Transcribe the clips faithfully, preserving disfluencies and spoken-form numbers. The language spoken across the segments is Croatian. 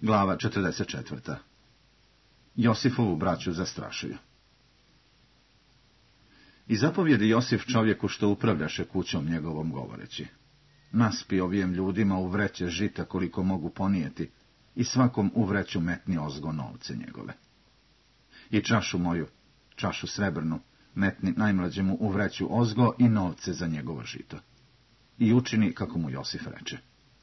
Glava četrdeset četvrta. Josifovu braću zastrašuju. I zapovjedi Josif čovjeku što upravljaše kućom njegovom govoreći: naspi ovijem ljudima u vreće žita koliko mogu ponijeti i svakom u vreću metni ozgo novce njegove. I čašu moju, čašu srebrnu, metni najmlađemu u vreću ozgo i novce za njegovo žito. I učini kako mu Josif reče.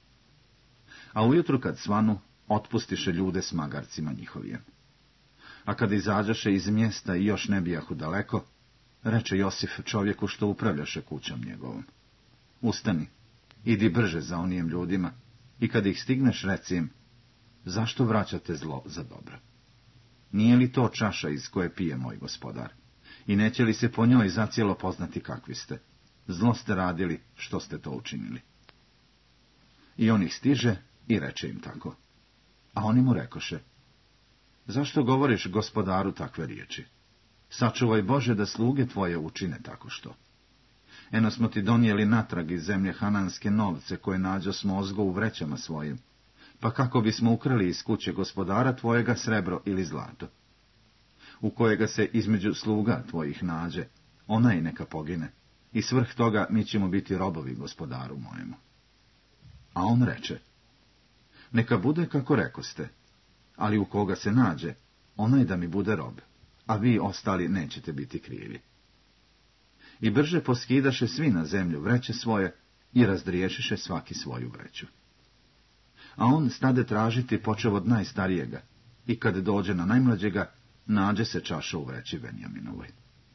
A ujutru kad svanu, otpustiše ljude s magarcima njihovijem. A kada izađaše iz mjesta i još ne bijahu daleko, reče Josif čovjeku što upravljaše kućom njegovom: ustani, idi brže za onijem ljudima, i kad ih stigneš reci im: zašto vraćate zlo za dobro? Nije li to čaša iz koje pije moj gospodar? I neće li se po njoj zacijelo poznati kakvi ste? Zlo ste radili, što ste to učinili. I on ih stiže i reče im tako. A oni mu rekoše: zašto govoriš gospodaru takve riječi? Sačuvaj Bože da sluge tvoje učine tako što. Eno smo ti donijeli natrag iz zemlje Hananske novce koje nađo smo ozgo u vrećama svojim, pa kako bismo ukrali iz kuće gospodara tvojega srebro ili zlato, u kojega se između sluga tvojih nađe, onaj neka pogine, i svrh toga mi ćemo biti robovi gospodaru mojemu. A on reče: neka bude kako rekoste, ali u koga se nađe, onaj da mi bude rob, a vi ostali nećete biti krivi. I brže poskidaše svi na zemlju vreće svoje i razdriješiše svaki svoju vreću. A on stade tražiti počev od najstarijega, i kad dođe na najmlađega, nađe se čaša u vreći Benjaminovoj.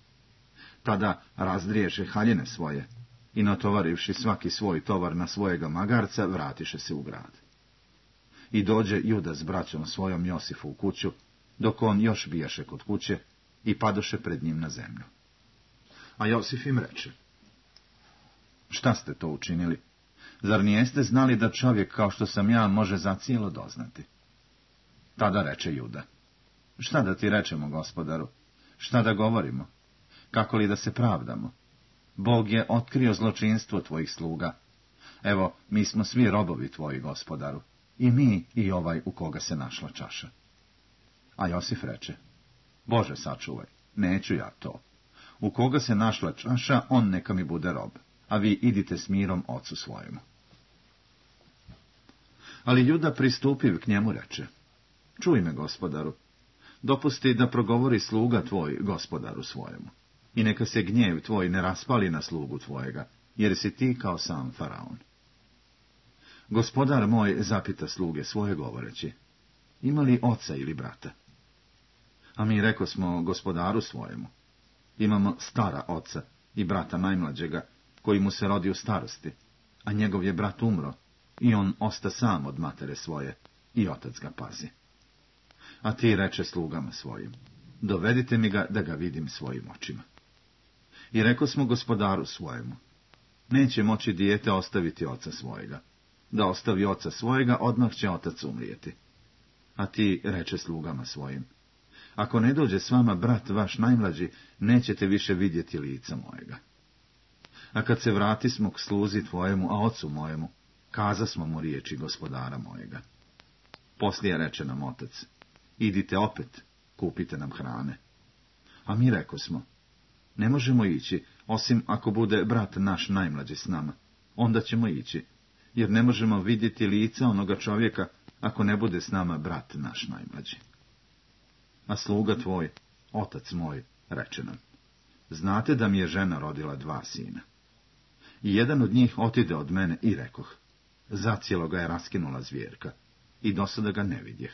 Tada razdriješe haljine svoje i natovarivši svaki svoj tovar na svojega magarca, vratiše se u grad. I dođe Juda s braćom svojom Josifu u kuću, dok on još bijaše kod kuće, i padoše pred njim na zemlju. A Josif im reče: šta ste to učinili? Zar nijeste znali da čovjek kao što sam ja može zacijelo doznati? Tada reče Juda: šta da ti rečemo, gospodaru? Šta da govorimo? Kako li da se pravdamo? Bog je otkrio zločinstvo tvojih sluga. Evo, mi smo svi robovi tvoji, gospodaru, i mi i ovaj u koga se našla čaša. A Josif reče: Bože sačuvaj, neću ja to. U koga se našla čaša, on neka mi bude rob, a vi idite s mirom ocu svojemu. Ali Juda pristupiv k njemu reče: čuj me, gospodaru, dopusti da progovori sluga tvoj gospodaru svojemu, i neka se gnjev tvoj ne raspali na slugu tvojega, jer si ti kao sam faraon. Gospodar moj zapita sluge svoje govoreći: ima li oca ili brata? A mi rekosmo gospodaru svojemu: imamo stara oca i brata najmlađega, koji mu se rodi u starosti, a njegov je brat umro, i on osta sam od matere svoje, i otac ga pazi. A ti reče slugama svojim: dovedite mi ga da ga vidim svojim očima. I rekosmo gospodaru svojemu: neće moći dijete ostaviti oca svojega. Da ostavi oca svojega, odmah će otac umrijeti. A ti reče slugama svojim: ako ne dođe s vama brat vaš najmlađi, nećete više vidjeti lica mojega. A kad se vratismo k sluzi tvojemu, a ocu mojemu, kazasmo mu riječi gospodara mojega. Poslije reče nam otac: idite opet, kupite nam hrane. A mi rekosmo: ne možemo ići, osim ako bude brat naš najmlađi s nama, onda ćemo ići, jer ne možemo vidjeti lica onoga čovjeka, ako ne bude s nama brat naš najmlađi. A sluga tvoj, otac moj, reče nam: znate da mi je žena rodila dva sina. I jedan od njih otide od mene i rekoh: zacijelo ga je raskinula zvjerka, i dosada ga ne vidjeh.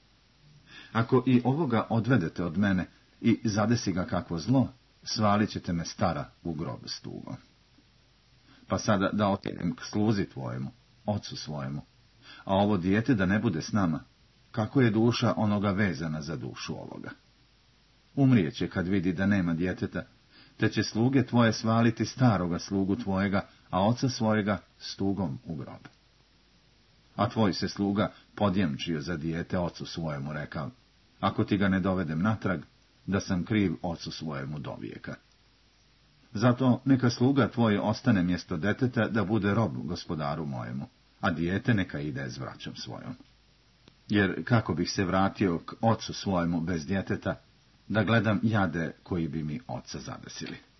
Ako i ovoga odvedete od mene i zadesi ga kakvo zlo, svalit ćete me stara u grob s tugom. Pa sada da otidem k sluzi tvojemu, ocu svojemu, a ovo dijete da ne bude s nama, kako je duša onoga vezana za dušu ovoga. Umrijeće kad vidi da nema djeteta, te će sluge tvoje svaliti staroga slugu tvojega, a oca svojega s tugom u grob. A tvoj se sluga podjemčio za dijete ocu svojemu, rekao: ako ti ga ne dovedem natrag, da sam kriv ocu svojemu do vijeka. Zato neka sluga tvoj ostane mjesto deteta da bude rob gospodaru mojemu, a dijete neka ide s braćom svojom. jer kako bih se vratio k ocu svojemu bez djeteta, da gledam jade koji bi mi oca zadesili.